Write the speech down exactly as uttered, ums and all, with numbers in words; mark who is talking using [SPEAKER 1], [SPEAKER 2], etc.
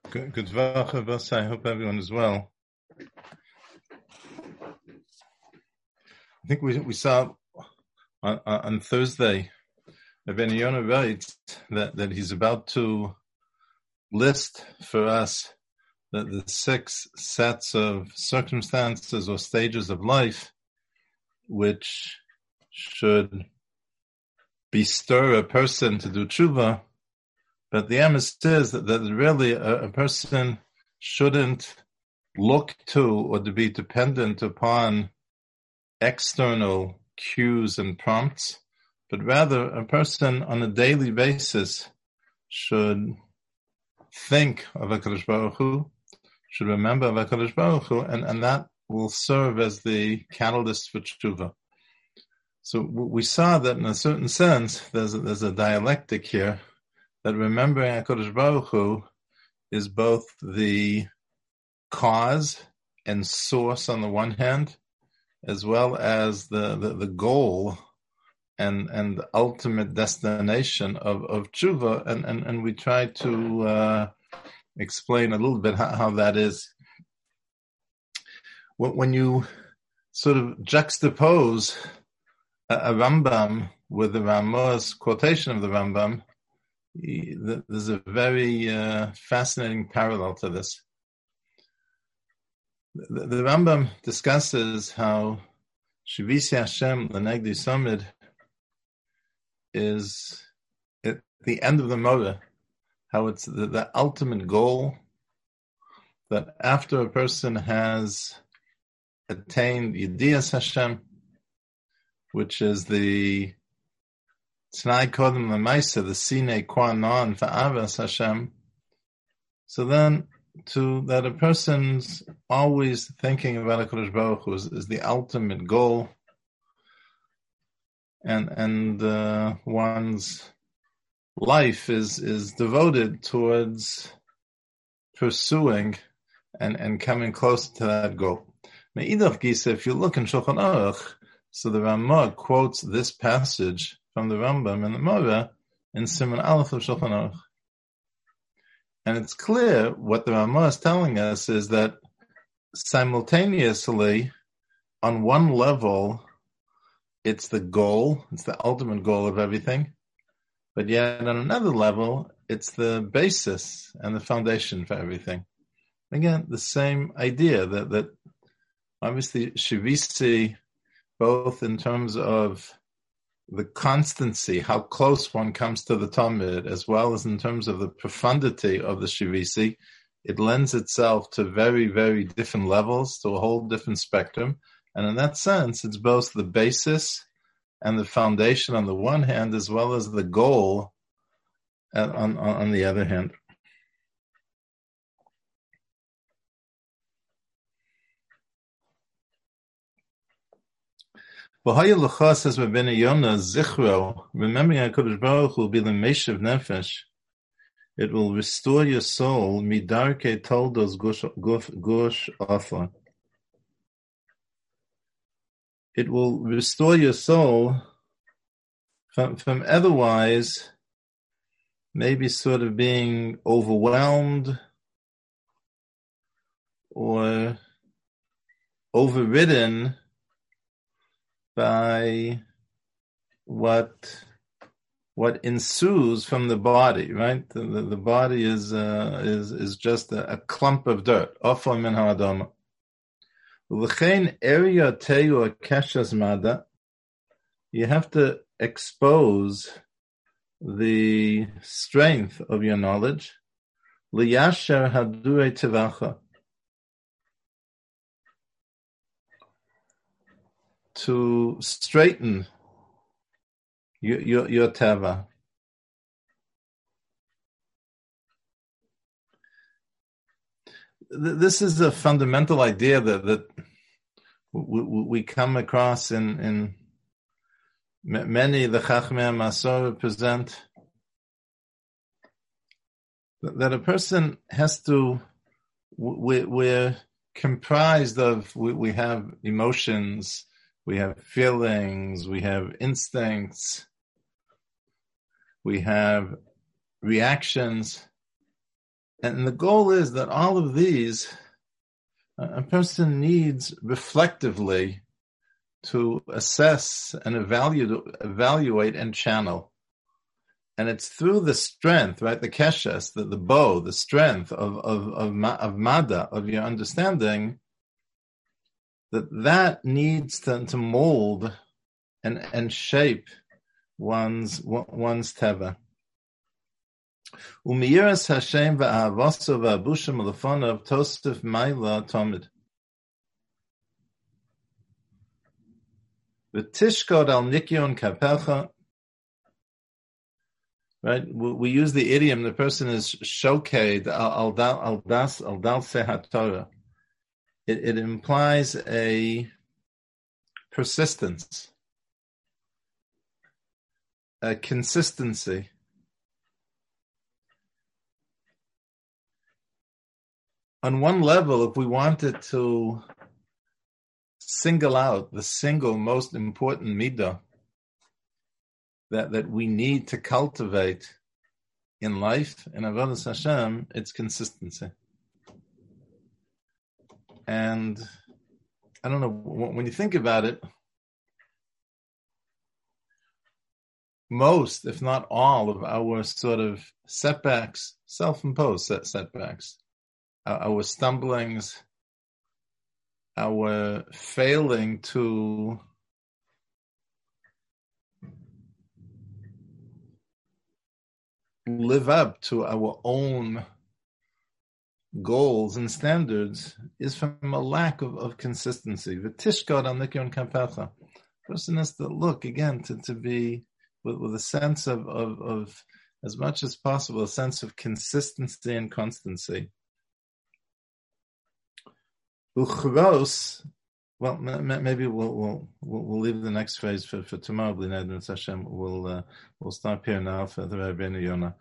[SPEAKER 1] Good, good Vach, I hope everyone is well. I think we we saw on, on Thursday, Ben Yonah writes that, that he's about to list for us the, the six sets of circumstances or stages of life which should bestir a person to do tshuva. But the emes is that, that really a, a person shouldn't look to or to be dependent upon external cues and prompts, but rather a person on a daily basis should think of HaKadosh Baruch Hu, should remember of HaKadosh Baruch Hu, and, and that will serve as the catalyst for tshuva. So we saw that in a certain sense, there's a, there's a dialectic here, that remembering HaKadosh Baruch Hu is both the cause and source on the one hand, as well as the, the, the goal and and the ultimate destination of, of tshuva, and, and, and we try to uh, explain a little bit how, how that is. When you sort of juxtapose a, a Rambam with the Ramah's quotation of the Rambam, there's a very uh, fascinating parallel to this. The, the Rambam discusses how Shivisi Hashem L'Negdi Samid is at the end of the Moreh, how it's the, the ultimate goal, that after a person has attained Yedias Hashem, which is the T'nai Kodem L'Maisa, the Sine Qua Non for Avas Hashem, so then to that a person's always thinking about HaKadosh Baruch Hu is, is the ultimate goal, and and uh, one's life is is devoted towards pursuing and, and coming closer to that goal. Me'idach Gisa, if you look in Shulchan Aruch, so the Ramah quotes this passage from the Rambam in the Moreh in Siman Aleph of Shulchan Aruch. And it's clear what the Ramah is telling us is that simultaneously, on one level, it's the goal, it's the ultimate goal of everything, but yet on another level, it's the basis and the foundation for everything. Again, the same idea that, that obviously Shivisi, both in terms of the constancy, how close one comes to the Talmud, as well as in terms of the profundity of the Shivisi, it lends itself to very, very different levels, to a whole different spectrum. And in that sense, it's both the basis and the foundation on the one hand, as well as the goal on, on, on the other hand. Remembering HaKadosh Baruch Hu will be the Meshav Nefesh. It will restore your soul, midarke toldos gush afa. It will restore your soul from, from otherwise maybe sort of being overwhelmed or overridden by what what ensues from the body, right? The, the, the body is uh, is is just a, a clump of dirt. Afa min ha'adama. L'chein area teu keshas mada. You have to expose the strength of your knowledge. Liyasher hadurei tevacha. To straighten your, your, your teva. This is a fundamental idea that, that we, we come across in, in many the Chachmei Masor present, that a person has to, we, we're comprised of, we, we have emotions, we have feelings, we have instincts, we have reactions, And the goal is that all of these, a person needs reflectively to assess and evaluate, evaluate and channel. And it's through the strength, right, the keshes, the, the bow, the strength of, of, of, of mada, of your understanding, that that needs to, to mold and, and shape one's, one's teva. Umiyiras Hashem va'avaso va'abushim lefonav tosef ma'ila tomid. V'tishkod al nikyon kapelcha. Right, we, we use the idiom. The person is shoked al dal al das al dal sehatorah. It, it implies a persistence, a consistency. On one level, if we wanted to single out the single most important midah that, that we need to cultivate in life, in Avodas Hashem, it's consistency. And I don't know, when you think about it, most, if not all, of our sort of setbacks, self-imposed set setbacks, our stumblings, our failing to live up to our own goals and standards is from a lack of, of consistency. V'tishkod al nikyon kapelcha. Person has to look again to, to be with, with a sense of, of, of, as much as possible, a sense of consistency and constancy. Uchros, well, maybe we'll we'll we'll leave the next phrase for, for tomorrow. B'nei Hashem, we'll uh, we'll stop here now for the Rabbeinu Yonah.